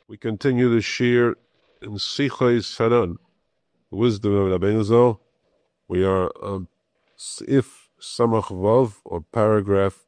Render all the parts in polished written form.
We continue the shir in Sichos Hanan, Wisdom of Rabbeinu Zal. We are on Sif Samach Vav, or paragraph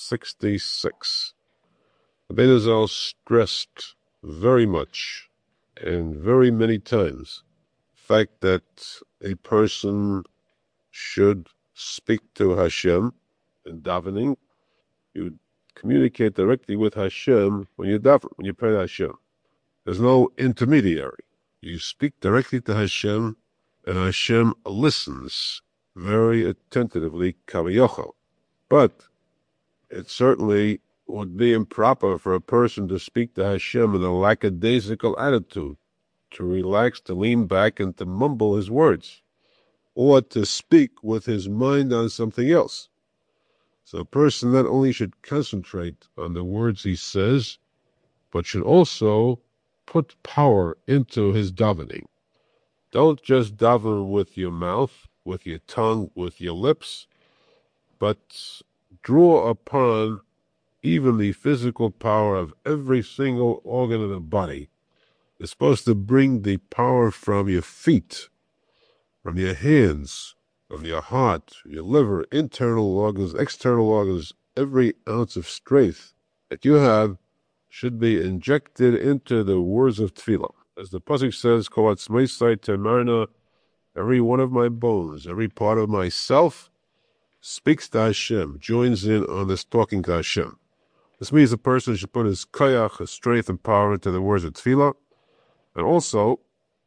66. Rabbeinu Zal stressed very much and very many times the fact that a person should speak to Hashem in davening. You communicate directly with Hashem when you daven, when you pray to Hashem. There's no intermediary. You speak directly to Hashem, and Hashem listens very attentively, kavayochel. But it certainly would be improper for a person to speak to Hashem in a lackadaisical attitude, to relax, to lean back, and to mumble his words, or to speak with his mind on something else. So a person not only should concentrate on the words he says, but should also put power into his davening. Don't just daven with your mouth, with your tongue, with your lips, but draw upon even the physical power of every single organ of the body. It's supposed to bring the power from your feet, from your hands, from your heart, your liver, internal organs, external organs. Every ounce of strength that you have should be injected into the words of tefillah. As the pasuk says, Kol atzmeisai temarna, every one of my bones, every part of myself speaks to Hashem, joins in on this talking to Hashem. This means a person should put his koyach, his strength and power into the words of tefillah. And also,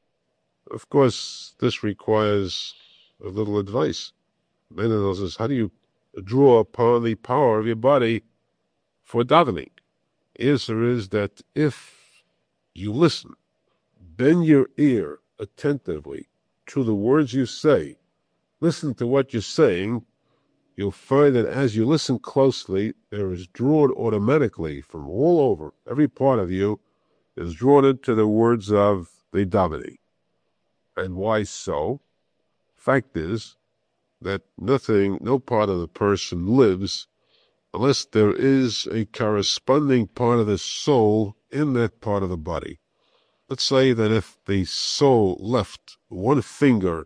of course, this requires a little advice. Menno says, how do you draw upon the power of your body for davening? The answer is that if you listen, bend your ear attentively to the words you say, listen to what you're saying, you'll find that as you listen closely, there is drawn automatically from all over, every part of you is drawn into the words of the davening. And why so? Fact is that no part of the person lives unless there is a corresponding part of the soul in that part of the body. Let's say that if the soul left one finger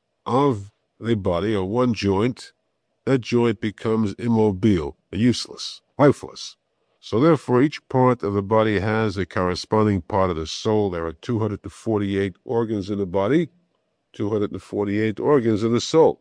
of the body or one joint, that joint becomes immobile, useless, lifeless. So therefore, each part of the body has a corresponding part of the soul. There are 248 organs in the body, 248 organs in the soul,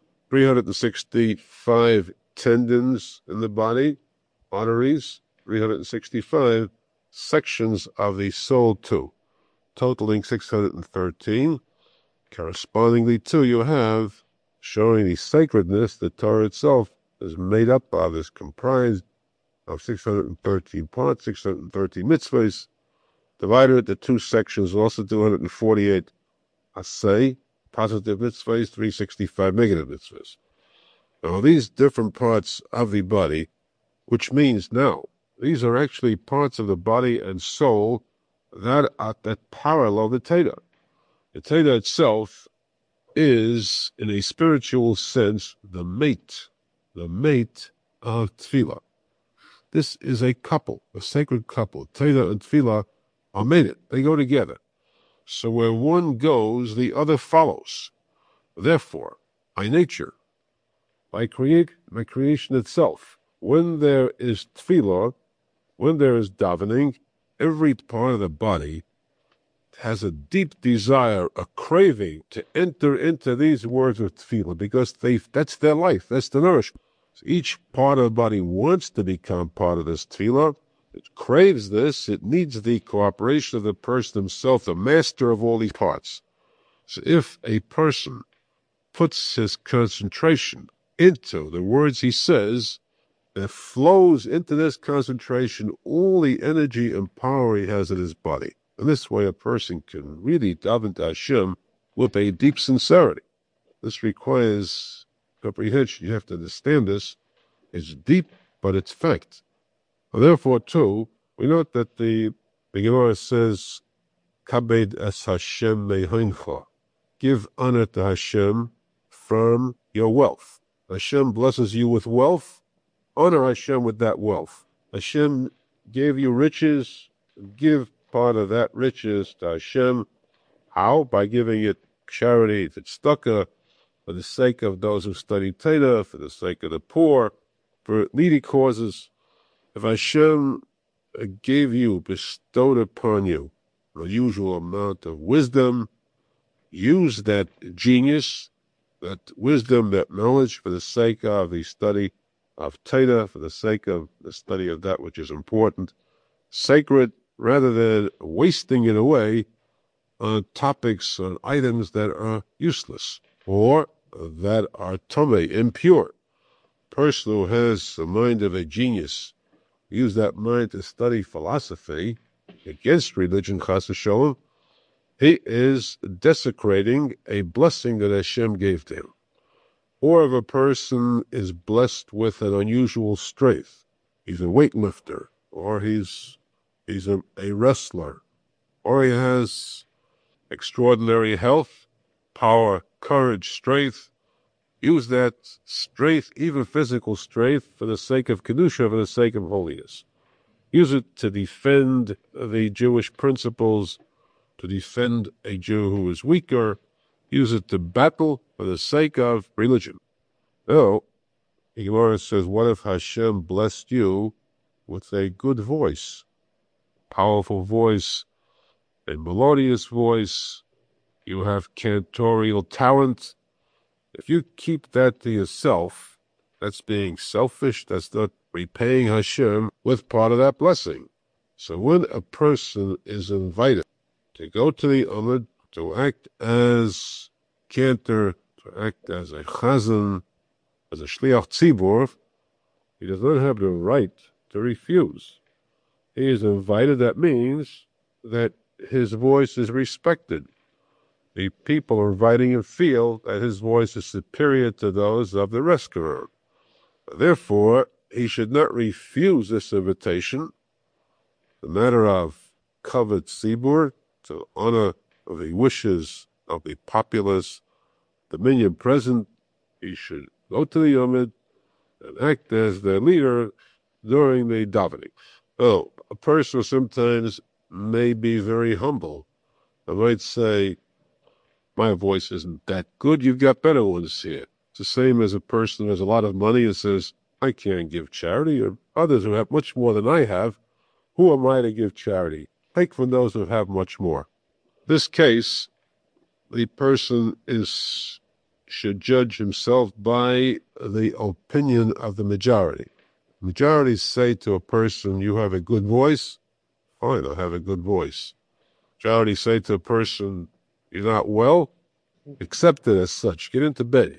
365 tendons in the body, arteries, 365 sections of the soul too, totaling 613. Correspondingly too, you have, showing the sacredness, the Torah itself is made up of, is comprised of 613 parts, 613 mitzvahs, divided into two sections, also 248 asay, positive mitzvahs, 365 negative mitzvahs. Now, these different parts of the body, which means now, these are actually parts of the body and soul that parallel the Torah. The Torah itself is, in a spiritual sense, the mate of tefillah. This is a couple, a sacred couple. Torah and tefillah are mated. They go together. So where one goes, the other follows. Therefore, by nature, by creation itself, when there is tefillah, when there is davening, every part of the body has a deep desire, a craving to enter into these words of tefillah, because that's their life, that's the nourishment. So each part of the body wants to become part of this tefillah. It craves this. It needs the cooperation of the person himself, the master of all these parts. So if a person puts his concentration into the words he says, it flows into this concentration all the energy and power he has in his body. And this way a person can really daven to Hashem with a deep sincerity. This requires comprehension. You have to understand this. It's deep, but it's fact. Therefore, too, we note that the Gemara says, Kabed es Hashem mehincha. Give honor to Hashem from your wealth. Hashem blesses you with wealth. Honor Hashem with that wealth. Hashem gave you riches. Give part of that riches to Hashem. How? By giving it charity, tzedakah, for the sake of those who study Torah, for the sake of the poor, for needy causes. If Hashem gave you, bestowed upon you, an unusual amount of wisdom, use that genius, that wisdom, that knowledge for the sake of the study of Torah, for the sake of the study of that which is important, sacred, rather than wasting it away on topics, on items that are useless or that are tamei, impure. Person who has the mind of a genius, use that mind to study philosophy against religion, chas v'sholom, he is desecrating a blessing that Hashem gave to him. Or if a person is blessed with an unusual strength, he's a weightlifter, or he's a wrestler, or he has extraordinary health, power, courage, strength, use that strength, even physical strength, for the sake of Kedusha, for the sake of holiness. Use it to defend the Jewish principles, to defend a Jew who is weaker. Use it to battle for the sake of religion. Oh, the Gemara says, what if Hashem blessed you with a good voice, powerful voice, a melodious voice, you have cantorial talent? If you keep that to yourself, that's being selfish, that's not repaying Hashem with part of that blessing. So when a person is invited to go to the Amud, to act as cantor, to act as a chazan, as a shliach tzibur, he does not have the right to refuse. He is invited. That means that his voice is respected. The people are inviting him feel that his voice is superior to those of the restaurant. Therefore, he should not refuse this invitation. The matter of kavod tzibur, to honor the wishes of the populace, the minyan present, he should go to the Yomid and act as their leader during the davening. Oh, a person sometimes may be very humble. I might say, my voice isn't that good, you've got better ones here. It's the same as a person who has a lot of money and says, I can't give charity, or others who have much more than I have. Who am I to give charity? Take from those who have much more. In this case, the person should judge himself by the opinion of the majority. Majorities say to a person, you have a good voice. Fine, I have a good voice. Majority say to a person, you're not well. Accept it as such. Get into bed.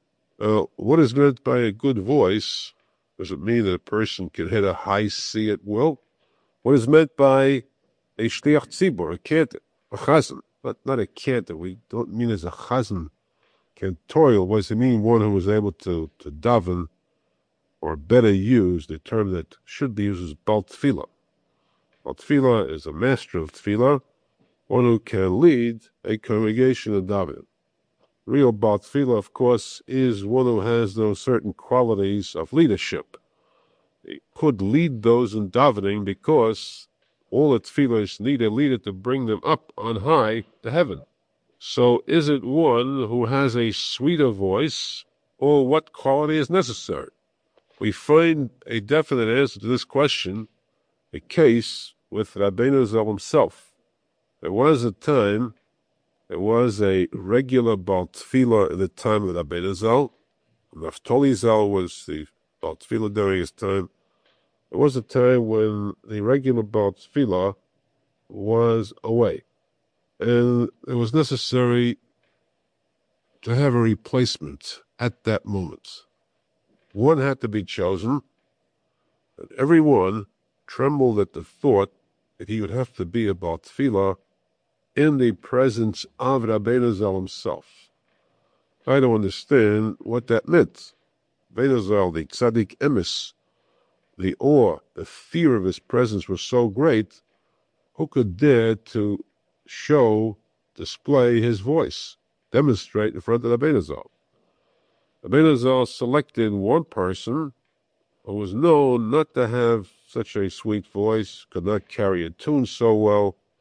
What is meant by a good voice? Does it mean that a person can hit a high C at will? What is meant by a shliach tzibur, a cantor, a chazan? Not a cantor. We don't mean as a chazan. Cantorial, what does it mean? One who is able to daven, or better use the term that should be used as bal tefillah. Bal tefillah is a master of tefillah, one who can lead a congregation in davening. Real bal tefillah, of course, is one who has those certain qualities of leadership. He could lead those in davening because all the tefillahs need a leader to bring them up on high to heaven. So is it one who has a sweeter voice, or what quality is necessary? We find a definite answer to this question, a case with Rabbeinu Zal himself. There was a time, there was a regular bal tefillah in the time of Rabbeinu Zal. Naftali Zal was the bal tefillah during his time. There was a time when the regular bal tefillah was away, and it was necessary to have a replacement at that moment. One had to be chosen, and everyone trembled at the thought that he would have to be a bal tefillah in the presence of Rabbeinu Zal himself. I don't understand what that meant. Rabbeinu Zal, the tzaddik emes, the awe, the fear of his presence was so great, who could dare to display his voice, demonstrate in front of Rabbeinu Zal? Rabbeinu Zal selected one person who was known not to have such a sweet voice, could not carry a tune so well,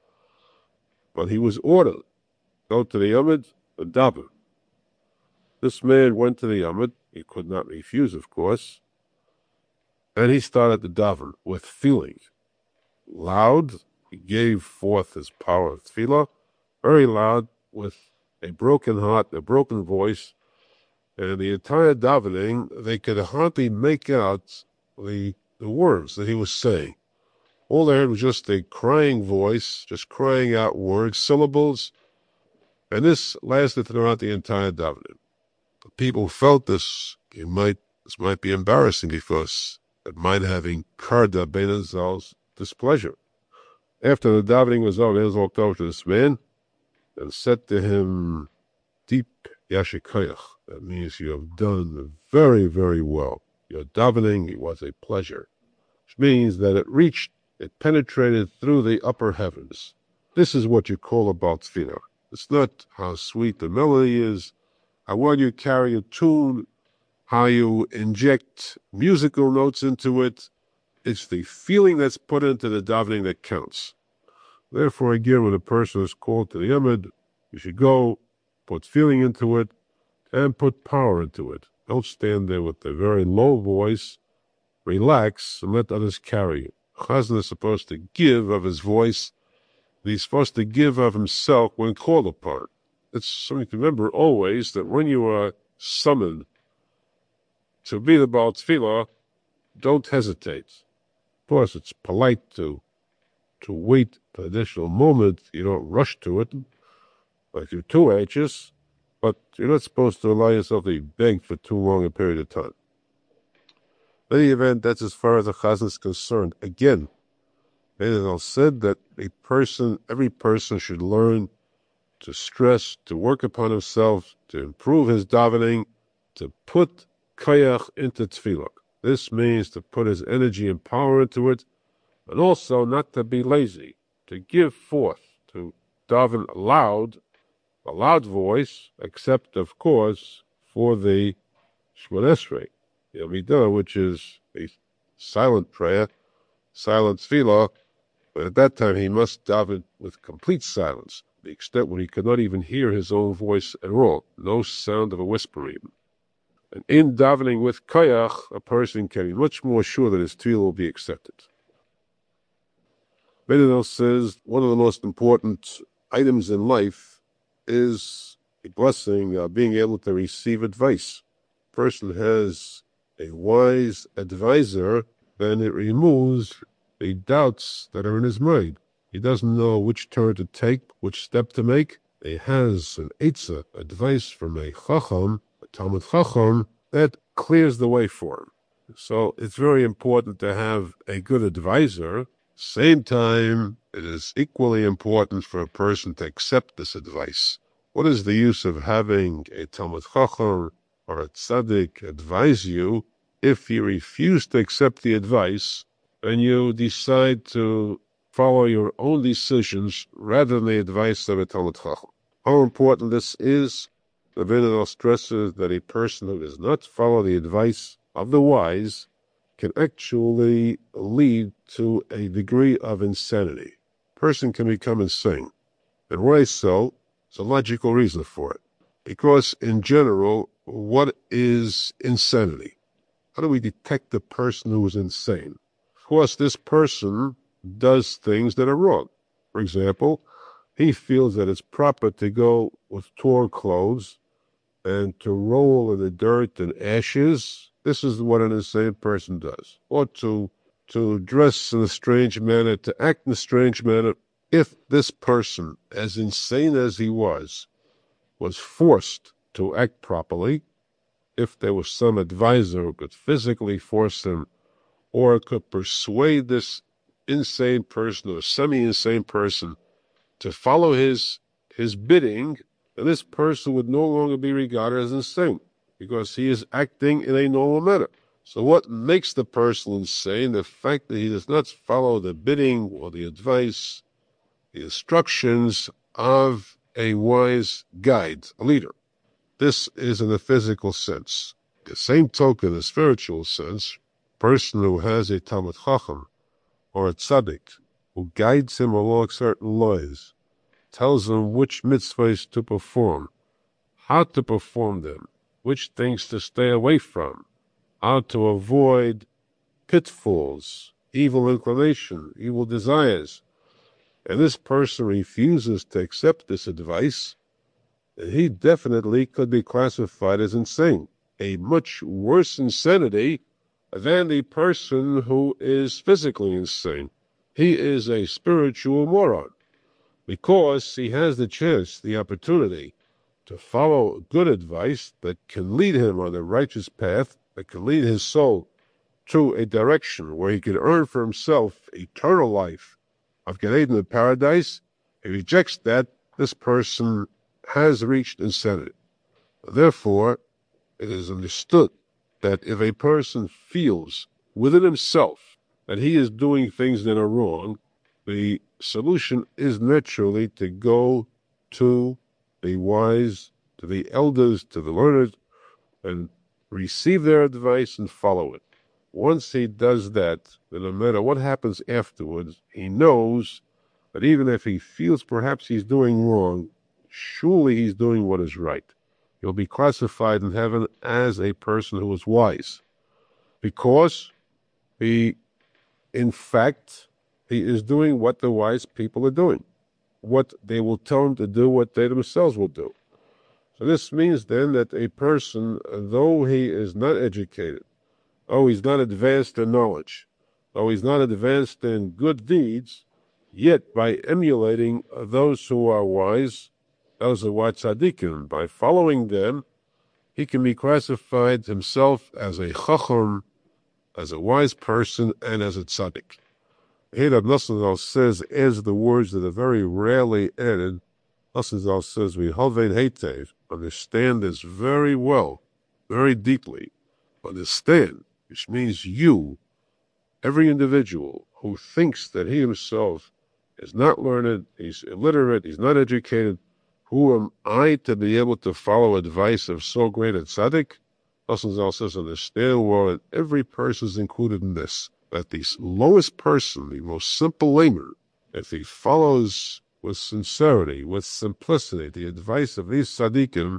but he was ordered to go to the Yamid and daven. This man went to the Yamid. He could not refuse, of course. And he started to daven with feeling. Loud, he gave forth his power of tefillah, very loud, with a broken heart, a broken voice. And the entire davening, they could hardly make out the words that he was saying. All they heard was just a crying voice, just crying out words, syllables. And this lasted throughout the entire davening. People felt this might be embarrassing because it might have incurred the Ben Azal's displeasure. After the davening was over, Ben walked over to this man and said to him, Deep Yashikoyach. That means you have done very, very well. Your davening was a pleasure, which means that it penetrated through the upper heavens. This is what you call a Baal Tefillah. It's not how sweet the melody is, how well you carry a tune, how you inject musical notes into it. It's the feeling that's put into the davening that counts. Therefore, again, when a person is called to the Yamid, you should go, put feeling into it, and put power into it. Don't stand there with a very low voice. Relax and let others carry you. Chazan is supposed to give of his voice, and he's supposed to give of himself when called upon. It's something to remember always, that when you are summoned to be the Baal Tefillah, don't hesitate. Of course, it's polite to wait an additional moment. You don't rush to it, like you're too anxious, but you're not supposed to allow yourself to be begged for too long a period of time. In any event, that's as far as the Chazan is concerned. Again, it said that every person should learn to stress, to work upon himself, to improve his davening, to put koyach into tefillah. This means to put his energy and power into it, and also not to be lazy, to give forth, to daven aloud, a loud voice, except, of course, for the Shemona Esrei, the Amidah, which is a silent prayer, silent tefillah, but at that time he must daven with complete silence, to the extent when he could not even hear his own voice at all, no sound of a whisper even. And in davening with koyach, a person can be much more sure that his tefillah will be accepted. Benedel says one of the most important items in life is a blessing of being able to receive advice. A person has a wise advisor, then it removes the doubts that are in his mind. He doesn't know which turn to take, which step to make. He has an eitzah, advice from a chacham, a Talmud chacham, that clears the way for him. So it's very important to have a good advisor. Same time, it is equally important for a person to accept this advice. What is the use of having a Talmud chacham or a tzaddik advise you if you refuse to accept the advice and you decide to follow your own decisions rather than the advice of a Talmud chacham? How important this is, the Benedel stresses that a person who does not follow the advice of the wise can actually lead to a degree of insanity. A person can become insane. And why so? There's a logical reason for it. Because in general, what is insanity? How do we detect the person who is insane? Of course, this person does things that are wrong. For example, he feels that it's proper to go with torn clothes and to roll in the dirt and ashes. This is what an insane person does. Or to dress in a strange manner, to act in a strange manner. If this person, as insane as he was forced to act properly, if there was some advisor who could physically force him or could persuade this insane person or semi-insane person to follow his bidding, then this person would no longer be regarded as insane because he is acting in a normal manner. So what makes the person insane? The fact that he does not follow the bidding or the advice, the instructions of a wise guide, a leader. This is in the physical sense. The same token, the spiritual sense, a person who has a Talmud Chacham or a tzaddik who guides him along certain lines, tells him which mitzvahs to perform, how to perform them, which things to stay away from, how to avoid pitfalls, evil inclination, evil desires. And this person refuses to accept this advice, he definitely could be classified as insane. A much worse insanity than the person who is physically insane. He is a spiritual moron because he has the chance, the opportunity to follow good advice that can lead him on the righteous path, that can lead his soul to a direction where he can earn for himself eternal life of Gan Eden and paradise. He rejects that. This person has reached insanity. Therefore, it is understood that if a person feels within himself that he is doing things that are wrong, the solution is naturally to go to the wise, to the elders, to the learned, and receive their advice and follow it. Once he does that, then no matter what happens afterwards, he knows that even if he feels perhaps he's doing wrong, surely he's doing what is right. He'll be classified in heaven as a person who is wise, because he, in fact, he is doing what the wise people are doing, what they will tell him to do, what they themselves will do. So this means then that a person, though he is not educated, though he's not advanced in knowledge, though he's not advanced in good deeds, yet by emulating those who are wise, those who are tzaddikim, by following them, he can be classified himself as a chacham, as a wise person, and as a tzaddik. Here that Nosson says adds the words that are very rarely added. Nosson says, "We hovein heitev," understand this very well, very deeply. Understand, which means you, every individual who thinks that he himself is not learned, he's illiterate, he's not educated, who am I to be able to follow advice of so great a tzaddik? Nosson says, understand well that every person is included in this. That the lowest person, the most simple layman, if he follows with sincerity, with simplicity, the advice of these tzaddikim,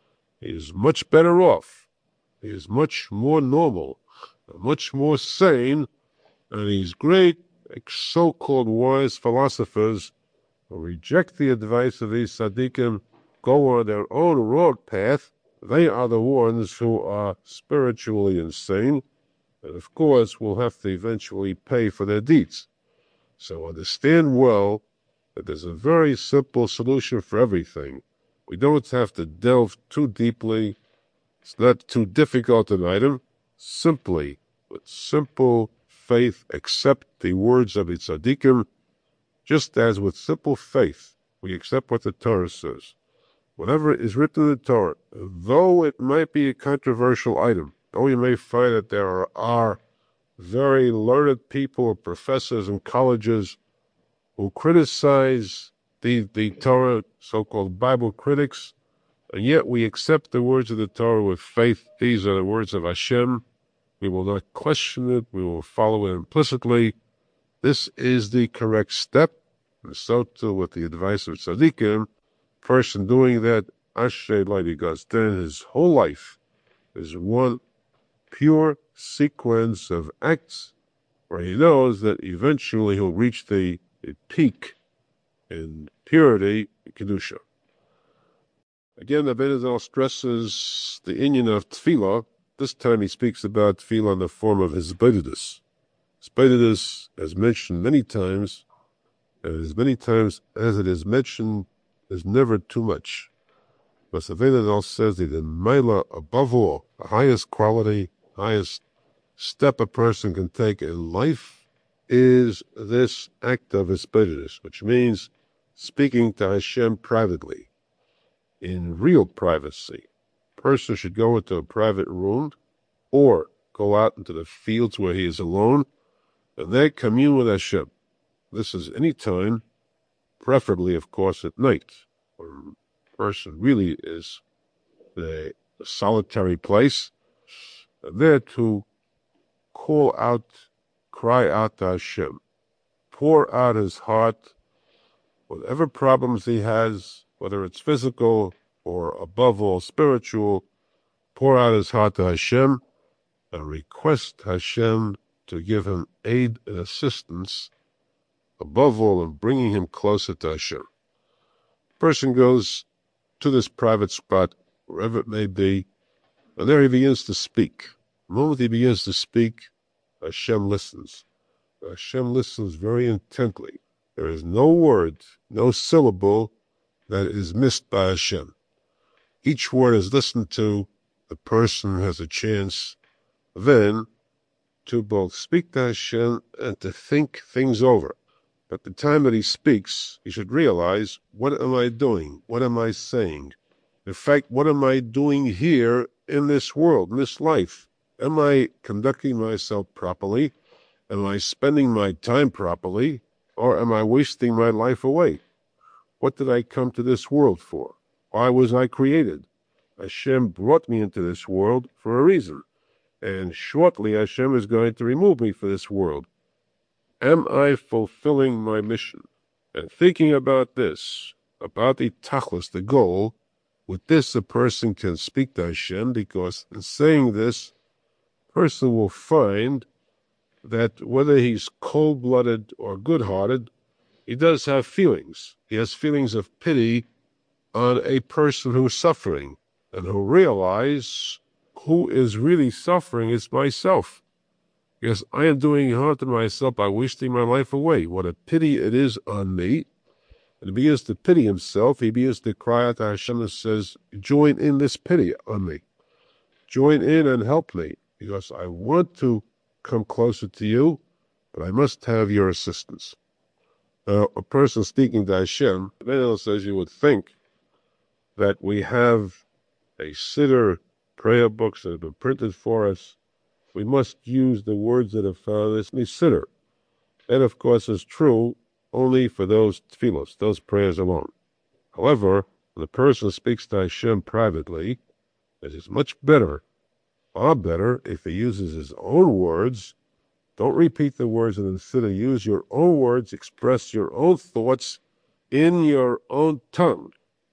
he is much better off. He is much more normal, much more sane, and these great so-called wise philosophers who reject the advice of these tzaddikim, go on their own wrong path. They are the ones who are spiritually insane, and of course will have to eventually pay for their deeds. So understand well that there's a very simple solution for everything. We don't have to delve too deeply. It's not too difficult an item. Simply, with simple faith, accept the words of the tzaddikim, just as with simple faith we accept what the Torah says. Whatever is written in the Torah, though it might be a controversial item, though you may find that there are very learned people, professors in colleges, who criticize the Torah, so-called Bible critics, and yet we accept the words of the Torah with faith. These are the words of Hashem. We will not question it. We will follow it implicitly. This is the correct step, and so too with the advice of tzaddikim. Person doing that, Ashrei Lady God's, then his whole life is one pure sequence of acts where he knows that eventually he'll reach the peak in purity, Kedusha. Again, the Benazal stresses the inyan of tefillah. This time he speaks about tefillah in the form of hisbodedus. Hisbodedus, as mentioned many times, and as many times as it is mentioned, is never too much. But the Benazal says that the Maila, above all, the highest quality, highest step a person can take in life is this act of hisbodedus, which means speaking to Hashem privately, in real privacy. A person should go into a private room or go out into the fields where he is alone and then commune with Hashem. This is any time, preferably, of course, at night, where a person really is in a solitary place, and there to call out, cry out to Hashem, pour out his heart, whatever problems he has, whether it's physical or above all spiritual, pour out his heart to Hashem and request Hashem to give him aid and assistance, above all in bringing him closer to Hashem. Person goes to this private spot, wherever it may be, and there he begins to speak. The moment he begins to speak, Hashem listens. Hashem listens very intently. There is no word, no syllable that is missed by Hashem. Each word is listened to. The person has a chance then to both speak to Hashem and to think things over. At the time that he speaks, he should realize, what am I doing? What am I saying? In fact, what am I doing here in this world, in this life? Am I conducting myself properly? Am I spending my time properly? Or am I wasting my life away? What did I come to this world for? Why was I created? Hashem brought me into this world for a reason. And shortly Hashem is going to remove me from this world. Am I fulfilling my mission? And thinking about this, about the tachlis, the goal, with this a person can speak to Hashem, because in saying this, a person will find that whether he's cold-blooded or good-hearted, he does have feelings. He has feelings of pity on a person who's suffering, and he'll realize who is really suffering is myself. Because I am doing harm to myself by wasting my life away. What a pity it is on me. And he begins to pity himself. He begins to cry out to Hashem and says, join in this pity on me. Join in and help me, because I want to come closer to you, but I must have your assistance. Now, a person speaking to Hashem, then says you would think that we have a siddur, prayer books that have been printed for us. We must use the words that are found in this siddur. That, of course, is true only for those tefillos, those prayers alone. However, when the person speaks to Hashem privately, it is much better, far better, if he uses his own words. Don't repeat the words in the siddur. Use your own words, express your own thoughts in your own tongue.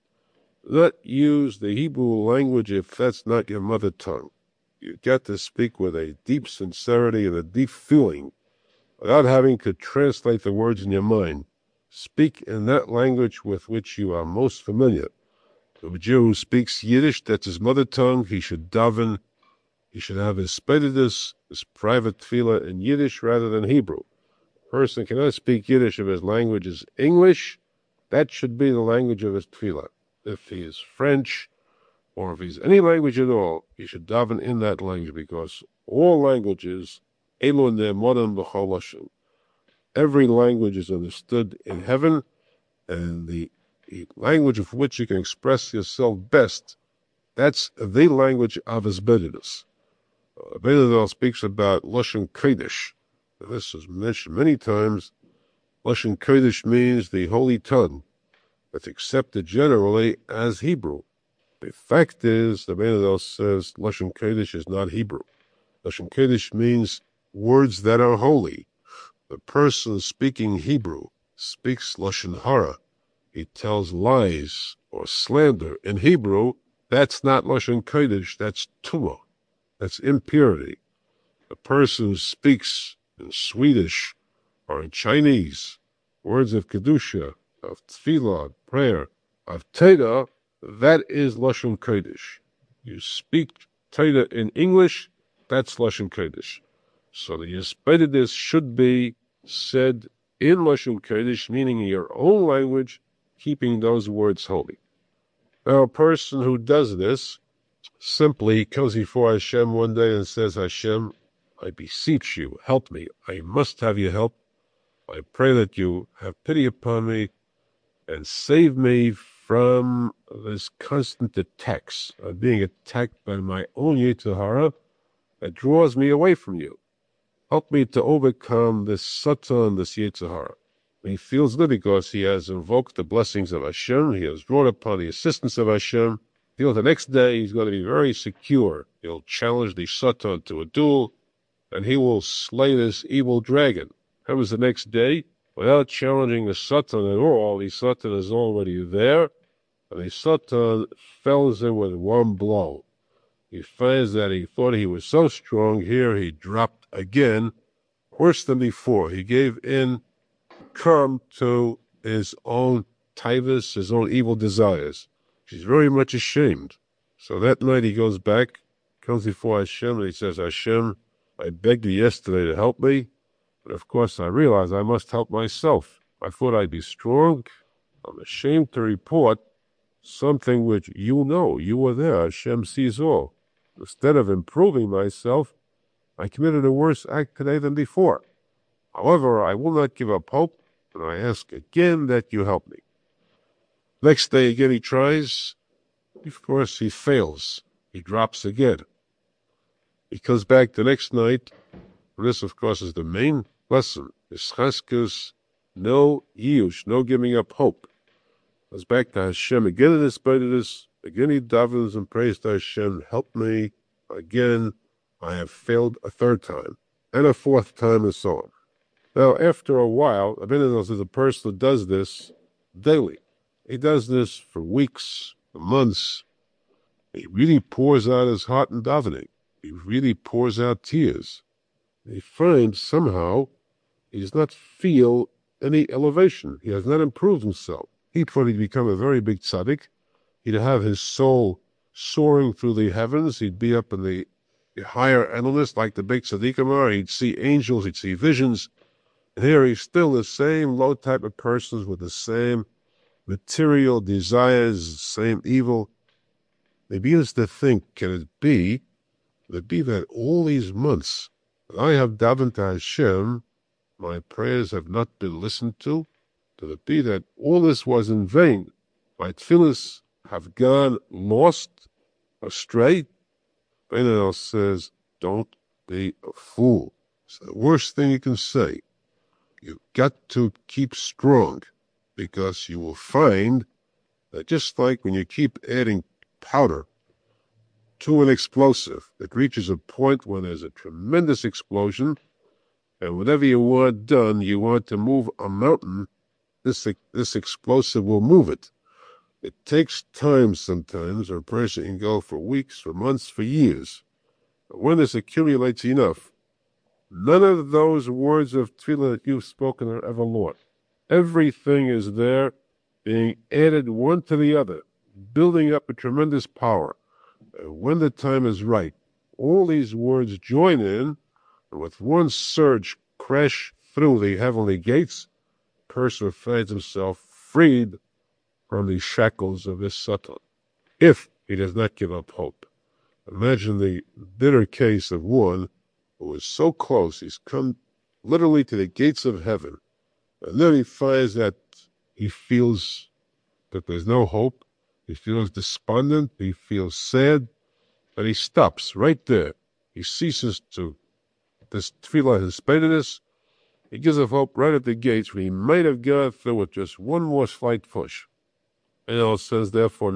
Not use the Hebrew language if that's not your mother tongue. You get to speak with a deep sincerity and a deep feeling, without having to translate the words in your mind. Speak in that language with which you are most familiar. So a Jew who speaks Yiddish, that's his mother tongue, he should daven. He should have his spedidus, his private tefillah, in Yiddish rather than Hebrew. A person cannot speak Yiddish if his language is English. That should be the language of his tefillah. If he is French, or if he's any language at all, he should daven in that language, because all languages, elu ne'emodim b'chol lashon. Every language is understood in heaven, and the language of which you can express yourself best, that's the language of his bedinus. Benadal speaks about Lashon Kodesh. This is mentioned many times. Lashon Kodesh means the holy tongue. It's accepted generally as Hebrew. The fact is, the Benadal says Lashon Kodesh is not Hebrew. Lashon Kodesh means words that are holy. The person speaking Hebrew speaks Lashon Hara. He tells lies or slander in Hebrew. That's not Lashon Kodesh, that's Tumah. That's impurity. The person who speaks in Swedish or in Chinese, words of Kedusha, of Tefillah, prayer, of Teda, that is Lashon Kodesh. You speak Teda in English, that's Lashon Kodesh. So the Yespedidus should be said in Lashon Kodesh, meaning in your own language, keeping those words holy. Now, a person who does this simply comes before Hashem one day and says, Hashem, I beseech you, help me. I must have your help. I pray that you have pity upon me and save me from this constant attacks, being attacked by my own Yetzer Hara that draws me away from you. Help me to overcome this Satan, this Yetzer Hara. He feels good because he has invoked the blessings of Hashem. He has drawn upon the assistance of Hashem. The next day he's going to be very secure. He'll challenge the Satan to a duel, and he will slay this evil dragon. That was the next day. without challenging the Satan at all. The Satan is already there, and the Satan fells him with one blow. He finds that he thought he was so strong. Here he dropped again, worse than before. He gave in, come to his own tivus, his own evil desires. He's very much ashamed. So that night he goes back, comes before Hashem, and he says, Hashem, I begged you yesterday to help me, but of course I realized I must help myself. I thought I'd be strong. I'm ashamed to report something which you know. You were there. Hashem sees all. Instead of improving myself, I committed a worse act today than before. However, I will not give up hope, and I ask again that you help me. Next day again he tries. Of course, he fails. He drops again. He comes back the next night. This, of course, is the main lesson. Ischaskus, no yiush, no giving up hope. Goes back to Hashem again in spite of this. Again he davens and prays to Hashem, help me. Again, I have failed a third time, and a fourth time, and so on. Now, after a while, Abinadab is a person who does this daily. He does this for weeks, for months. He really pours out his heart in davening. He really pours out tears. He finds somehow he does not feel any elevation. He has not improved himself. He thought he'd become a very big tzaddik. He'd have his soul soaring through the heavens. He'd be up in the higher endless like the big tzaddikim are. He'd see angels. He'd see visions. And here he's still the same low type of persons with the same material desires, the same evil. They begins to think, can it be that all these months that I have davened to Hashem, my prayers have not been listened to? Could it be that all this was in vain? My tefillahs have gone lost, astray? Benel says, don't be a fool. It's the worst thing you can say. You've got to keep strong, because you will find that just like when you keep adding powder to an explosive, it reaches a point where there's a tremendous explosion, and whatever you want done, you want to move a mountain, this explosive will move it. It takes time sometimes, or a person can go for weeks, for months, for years. But when this accumulates enough, none of those words of tefillah that you've spoken are ever lost. Everything is there, being added one to the other, building up a tremendous power. And when the time is right, all these words join in, and with one surge crash through the heavenly gates, the person finds himself freed from the shackles of this Satan, if he does not give up hope. Imagine the bitter case of one who is so close, he's come literally to the gates of heaven, and then he finds that he feels that there's no hope, he feels despondent, he feels sad, and he stops right there. He ceases to this tefillah in spite of this. He gives up hope right at the gates where he might have gone through with just one more slight push. And it says, therefore,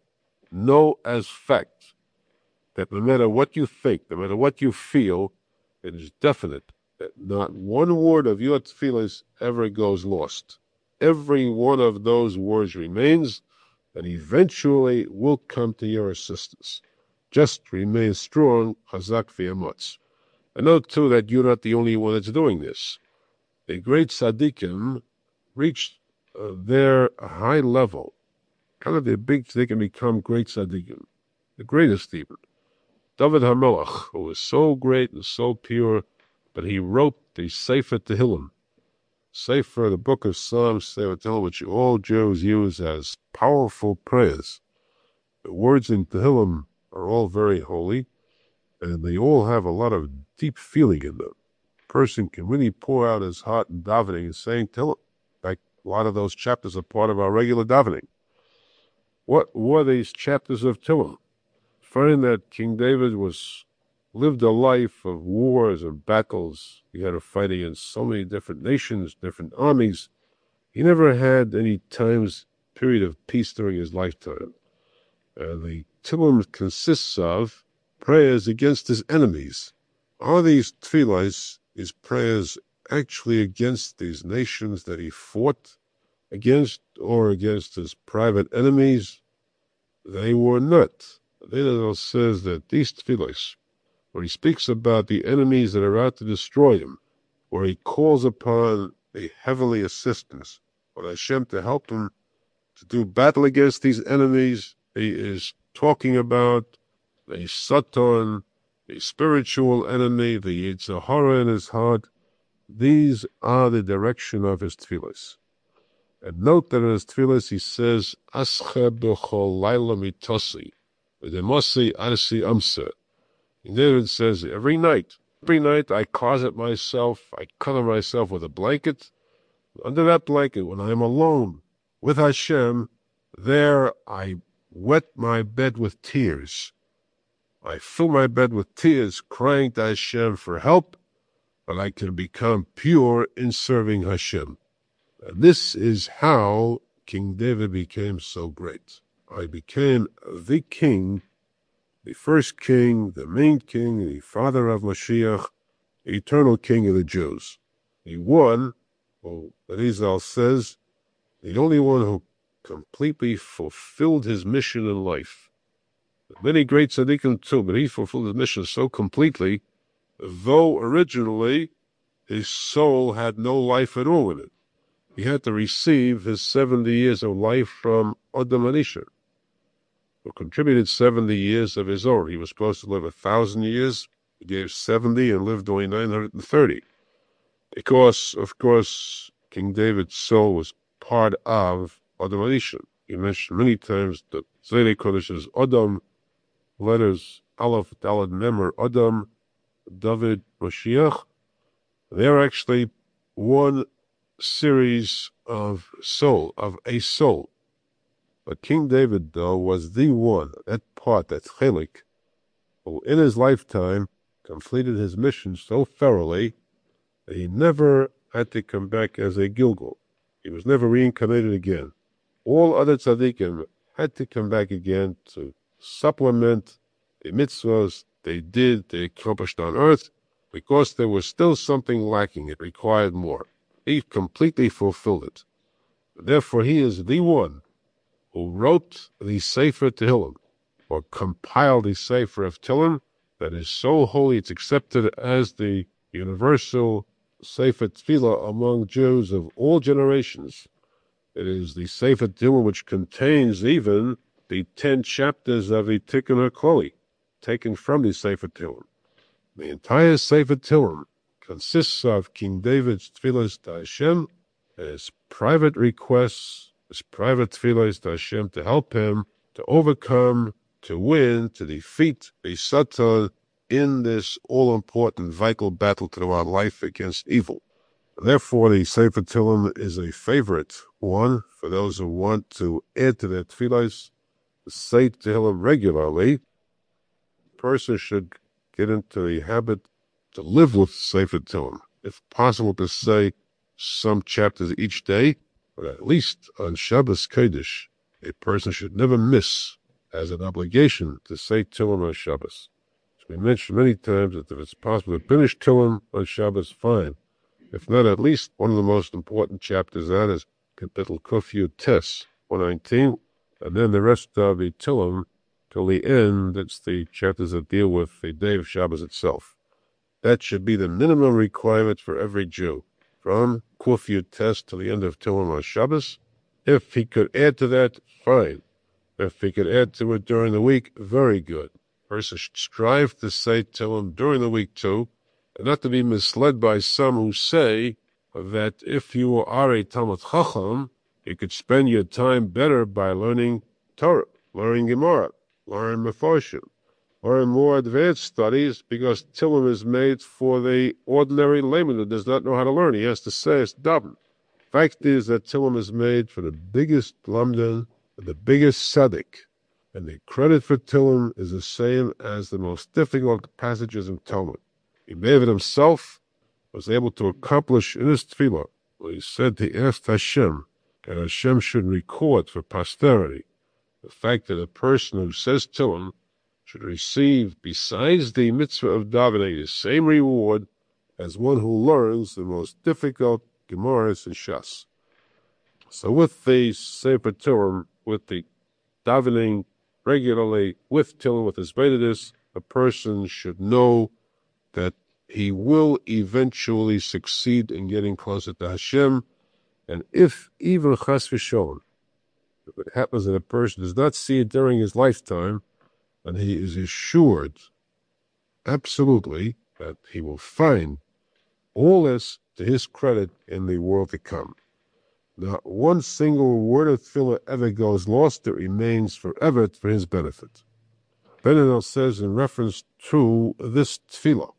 know as fact that no matter what you think, no matter what you feel, it is definite that not one word of your tefillahs ever goes lost. Every one of those words remains, and eventually will come to your assistance. Just remain strong, chazak v'yamotz. And note, too, that you're not the only one that's doing this. The great tzaddikim reached their high level. Kind of the big tzaddikim become great tzaddikim. The greatest even. David HaMelech, who was so great and so pure, but he wrote the Sefer Tehillim. Sefer, the book of Psalms, Sefer Tehillim, which all Jews use as powerful prayers. The words in Tehillim are all very holy, and they all have a lot of deep feeling in them. A person can really pour out his heart in davening and saying Tehillim. In fact, a lot of those chapters are part of our regular davening. What were these chapters of Tehillim? Find that King David lived a life of wars and battles. He had to fight against so many different nations, different armies. He never had any period of peace during his lifetime. The Tehillim consists of prayers against his enemies. Are these tefillahs, his prayers actually against these nations that he fought against or against his private enemies, they were not. The says that these tefillos, where he speaks about the enemies that are out to destroy him, where he calls upon a heavenly assistance, for Hashem to help him to do battle against these enemies, he is talking about a Satan, a spiritual enemy, the Yetzer Hara in his heart. These are the direction of his tefillos. And note that in his tefillos he says, Asche b'chol laila mitosi, v'demosi arsi amse. And David says, every night I closet myself, I cover myself with a blanket. Under that blanket, when I am alone with Hashem, there I wet my bed with tears. I fill my bed with tears, crying to Hashem for help, but I can become pure in serving Hashem. And this is how King David became so great. I became the king, the first king, the main king, the father of Mashiach, the eternal king of the Jews. The one, Arizal says, the only one who completely fulfilled his mission in life. Many great tzaddikim too, but he fulfilled his mission so completely, though originally his soul had no life at all in it. He had to receive his 70 years of life from Adam Anisha, who contributed 70 years of his own. He was supposed to live 1,000 years. He gave 70 and lived only 930. Because, of course, King David's soul was part of Adam Anisha. He mentioned many times that Zedek Kodesh is Adam, letters Aleph, Daled, Mem, Adam, David, Mashiach. They're actually one series of a soul. But King David, though, was the one, that part, that chelik, who in his lifetime completed his mission so thoroughly that he never had to come back as a Gilgal. He was never reincarnated again. All other tzaddikim had to come back again to supplement the mitzvahs they accomplished on earth, because there was still something lacking. It required more. He completely fulfilled it. Therefore, he is the one who wrote the Sefer Tehillim, or compiled the Sefer of Tehillim, that is so holy it's accepted as the universal Sefer Tefillah among Jews of all generations. It is the Sefer Tehillim which contains even the 10 chapters of the Tikkun HaKloli, taken from the Sefer Tehillim. The entire Sefer Tehillim consists of King David's tefillos to Hashem, and his private requests, his private tefillos to Hashem to help him to overcome, to win, to defeat the Satan in this all-important vital battle throughout life against evil. Therefore, the Sefer Tehillim is a favorite one for those who want to add to their tefillos, to say Tehillim regularly. A person should get into the habit to live with Sefer Tehillim, if possible to say some chapters each day, but at least on Shabbos Kodesh, a person should never miss as an obligation to say Tehillim on Shabbos. As we mentioned many times, that if it's possible to finish Tehillim on Shabbos, fine. If not, at least one of the most important chapters that is Kapitel Kuf Yud Tes 119, and then the rest of the Tehillim till the end. That's the chapters that deal with the day of Shabbos itself. That should be the minimum requirement for every Jew, from Kuf Yud Tes to the end of Tehillim on Shabbos. If he could add to that, fine. If he could add to it during the week, very good. A person should strive to say Tehillim during the week too, and not to be misled by some who say that if you are a Talmid Chacham, you could spend your time better by learning Torah, learning Gemara, learning Mefarshim, or in more advanced studies, because Tehillim is made for the ordinary layman who does not know how to learn. He has to say it's daven. Fact is that Tehillim is made for the biggest lamdan, the biggest tzaddik, and the credit for Tehillim is the same as the most difficult passages in Talmud. David himself was able to accomplish in his tefillah what he said he asked Hashem, and Hashem should record for posterity the fact that a person who says Tehillim should receive, besides the mitzvah of davening, the same reward as one who learns the most difficult Gemaras and Shas. So with the Sefer Torah, with the davening regularly, with Tillim, with his Vedidus, a person should know that he will eventually succeed in getting closer to Hashem. And if even Chas v'Sholom, if it happens that a person does not see it during his lifetime, then he is assured, absolutely, that he will find all this to his credit in the world to come. Not one single word of tefillah ever goes lost. It remains forever for his benefit. Ben says in reference to this tefillah,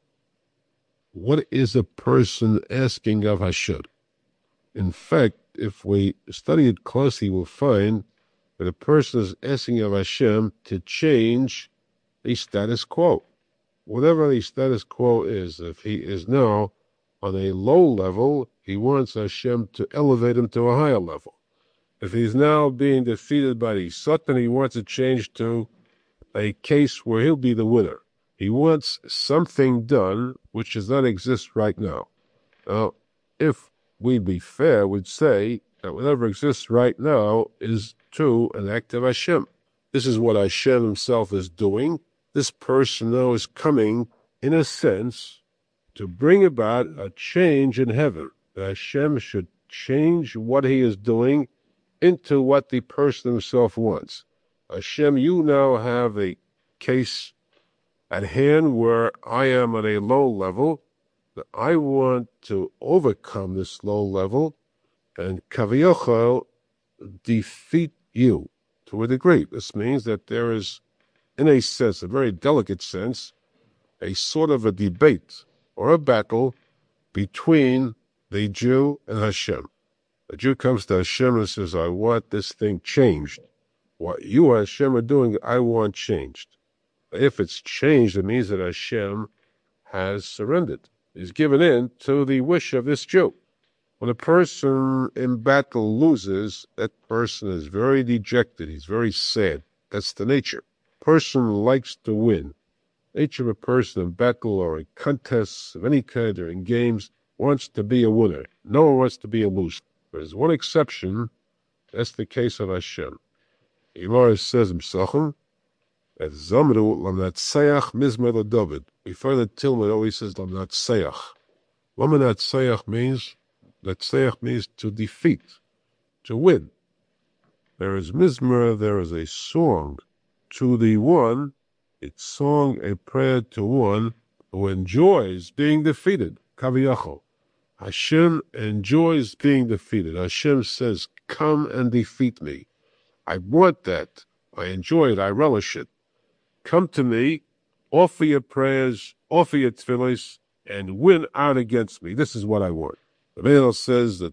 what is a person asking of Hashem? In fact, if we study it closely, we'll find that a person is asking of Hashem to change the status quo. Whatever the status quo is, if he is now on a low level, he wants Hashem to elevate him to a higher level. If he's now being defeated by the Satan, he wants to change to a case where he'll be the winner. He wants something done which does not exist right now. Now, if we'd be fair, we'd say that whatever exists right now is too an act of Hashem. This is what Hashem himself is doing. This person now is coming, in a sense, to bring about a change in heaven. That Hashem should change what he is doing into what the person himself wants. Hashem, you now have a case at hand where I am at a low level, that I want to overcome this low level and kaviyachal defeat you to a degree. This means that there is, in a sense, a very delicate sense, a sort of a debate or a battle between the Jew and Hashem. The Jew comes to Hashem and says, I want this thing changed. What you, Hashem, are doing, I want changed. If it's changed, it means that Hashem has surrendered. He's given in to the wish of this Jew. When a person in battle loses, that person is very dejected. He's very sad. That's the nature. A person likes to win. Nature of a person in battle or in contests of any kind or in games wants to be a winner. No one wants to be a loser. There's one exception. That's the case of Hashem. Gemara says in Psachim, that Zamru Lamnatseach Mizmer David. We find that Tilma always says Lamnatseach. Lamnatseach means, Natseach means to defeat, to win. There is Mizmer, there is a song to the one, it's song, a prayer to one who enjoys being defeated. Kaviyachol. Hashem enjoys being defeated. Hashem says, come and defeat me. I want that. I enjoy it. I relish it. Come to me, offer your prayers, offer your tefillahs, and win out against me. This is what I want. The Mail says that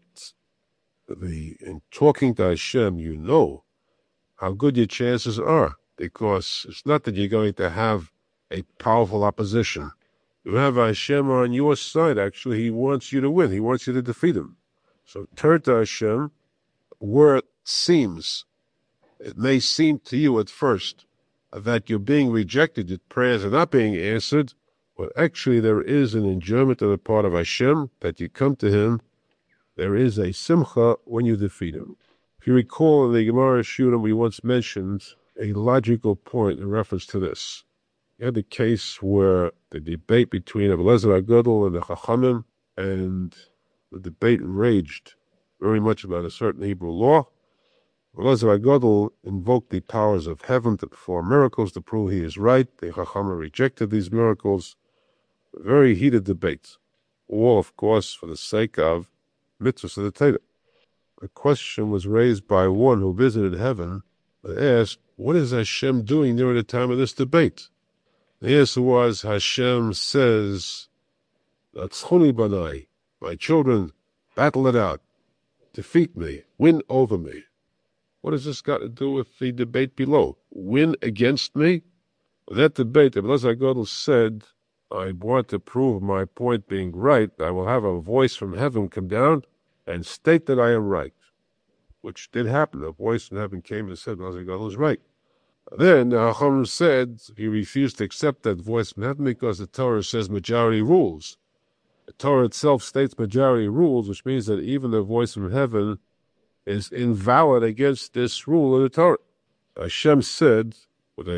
in talking to Hashem, you know how good your chances are, because it's not that you're going to have a powerful opposition. You have Hashem on your side. Actually, he wants you to win. He wants you to defeat him. So turn to Hashem where it seems, it may seem to you at first that you're being rejected, that prayers are not being answered, but actually there is an enjoyment on the part of Hashem that you come to him. There is a simcha when you defeat him. If you recall in the Gemara Shulam, we once mentioned a logical point in reference to this. You had the case where the debate between Eliezer HaGadol and the Chachamim, and the debate raged very much about a certain Hebrew law. Eliezer HaGadol invoked the powers of heaven to perform miracles to prove he is right. The Chachamim rejected these miracles. A very heated debate. All, of course, for the sake of mitzvahs of the Torah. A question was raised by one who visited heaven and asked, what is Hashem doing during the time of this debate? The answer was, Hashem says, Natzchuni banai, my children, battle it out, defeat me, win over me. What has this got to do with the debate below? Win against me? That debate, Eliezer HaGadol said, I want to prove my point being right. I will have a voice from heaven come down and state that I am right, which did happen. A voice from heaven came and said Eliezer HaGadol is right. Then the Chacham said he refused to accept that voice from heaven because the Torah says majority rules. The Torah itself states majority rules, which means that even the voice from heaven is invalid against this rule of the Torah. Hashem said, with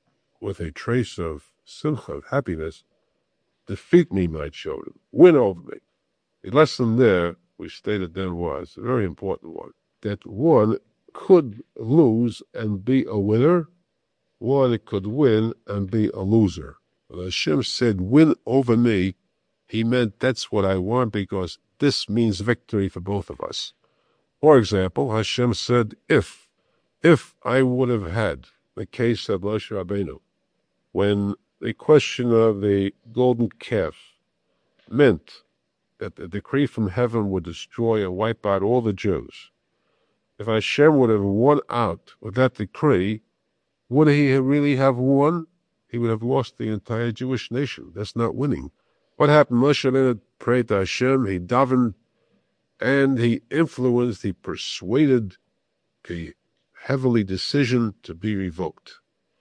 a trace of simcha, of happiness, defeat me, my children, win over me. The lesson there, we stated then, was a very important one, that one could lose and be a winner, one could win and be a loser. When Hashem said, win over me, he meant that's what I want, because this means victory for both of us. For example, Hashem said, if I would have had the case of Moshe Rabbeinu, when the question of the golden calf meant that the decree from heaven would destroy and wipe out all the Jews, if Hashem would have won out with that decree, would he really have won? He would have lost the entire Jewish nation. That's not winning. What happened? Moshe Rabbeinu prayed to Hashem, he davened, and he influenced, he persuaded the heavenly decision to be revoked.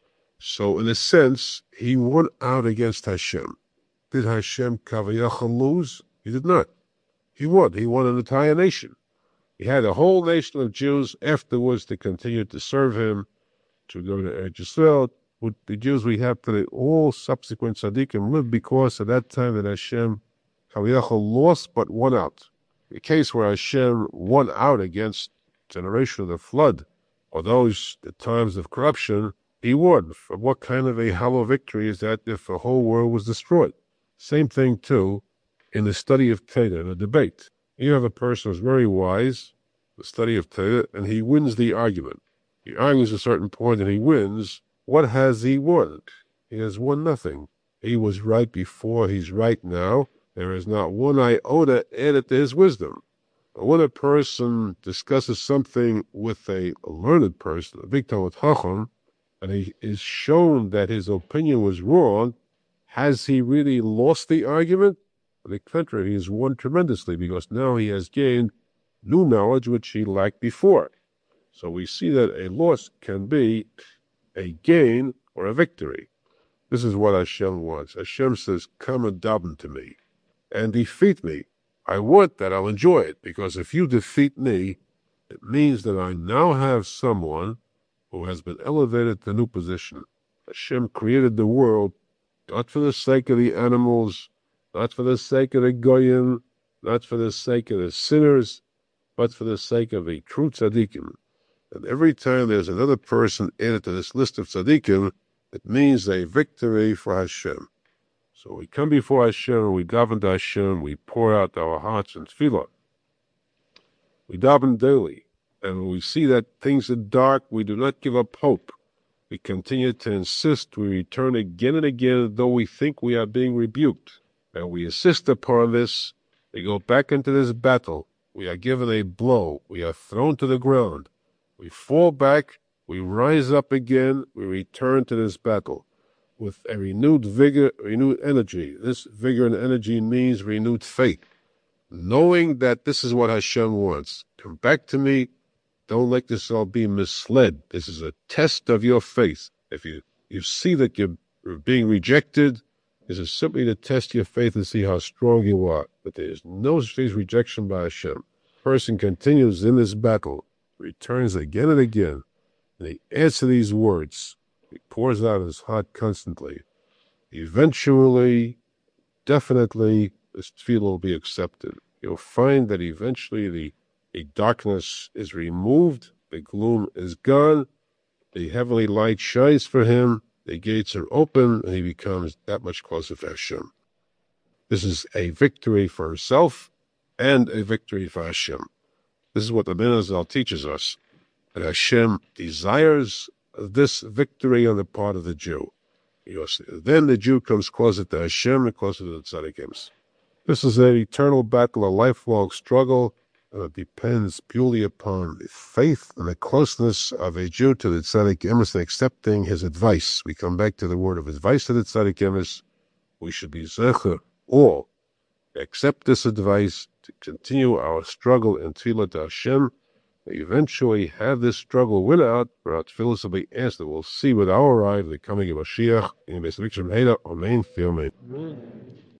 So in a sense, he won out against Hashem. Did Hashem Kavayachal lose? He did not. He won. He won an entire nation. He had a whole nation of Jews afterwards to continue to serve him, to go to Eretz Yisrael. With the Jews we have today, all subsequent tzaddikim lived because at that time that Hashem Kavayachal lost but won out. The case where Hashem won out against the generation of the flood, or the times of corruption, he won. For what kind of a hollow victory is that if the whole world was destroyed? Same thing, too, in the study of Torah, in a debate. You have a person who's very wise, the study of Torah, and he wins the argument. He argues a certain point and he wins. What has he won? He has won nothing. He was right before, he's right now. There is not one iota added to his wisdom. But when a person discusses something with a learned person, a big Talmid Chacham, and he is shown that his opinion was wrong, has he really lost the argument? On the contrary, he has won tremendously, because now he has gained new knowledge which he lacked before. So we see that a loss can be a gain or a victory. This is what Hashem wants. Hashem says, come and daven to me and defeat me. I want that. I'll enjoy it, because if you defeat me, it means that I now have someone who has been elevated to a new position. Hashem created the world not for the sake of the animals, not for the sake of the goyim, not for the sake of the sinners, but for the sake of the true tzaddikim. And every time there's another person added to this list of tzaddikim, it means a victory for Hashem. So we come before Hashem, we daven to Hashem, we pour out our hearts in tefillah. We daven daily, and when we see that things are dark, we do not give up hope. We continue to insist, we return again and again, though we think we are being rebuked. And we insist upon this, we go back into this battle. We are given a blow, we are thrown to the ground. We fall back, we rise up again, we return to this battle with a renewed vigor, renewed energy. This vigor and energy means renewed faith, knowing that this is what Hashem wants. Come back to me. Don't let yourself be misled. This is a test of your faith. If you see that you're being rejected, this is simply to test your faith and see how strong you are. But there is no such rejection by Hashem. The person continues in this battle, returns again and again, and he adds to these words. He pours out his heart constantly. Eventually, definitely, this tefillah will be accepted. You'll find that eventually the darkness is removed, the gloom is gone, the heavenly light shines for him, the gates are open, and he becomes that much closer to Hashem. This is a victory for himself and a victory for Hashem. This is what the Ben Azal teaches us, that Hashem desires this victory on the part of the Jew. Then the Jew comes closer to Hashem and closer to the tzaddikim. This is an eternal battle, a lifelong struggle, and it depends purely upon the faith and the closeness of a Jew to the tzaddikim and accepting his advice. We come back to the word of advice to the tzaddikim. We should be zecher, all accept this advice to continue our struggle in tefillah to Hashem. We eventually have this struggle win out, for our tefillah will be answered. We'll see with our arrival the coming of Mashiach in Beis Hamikdash. Amen. Amen.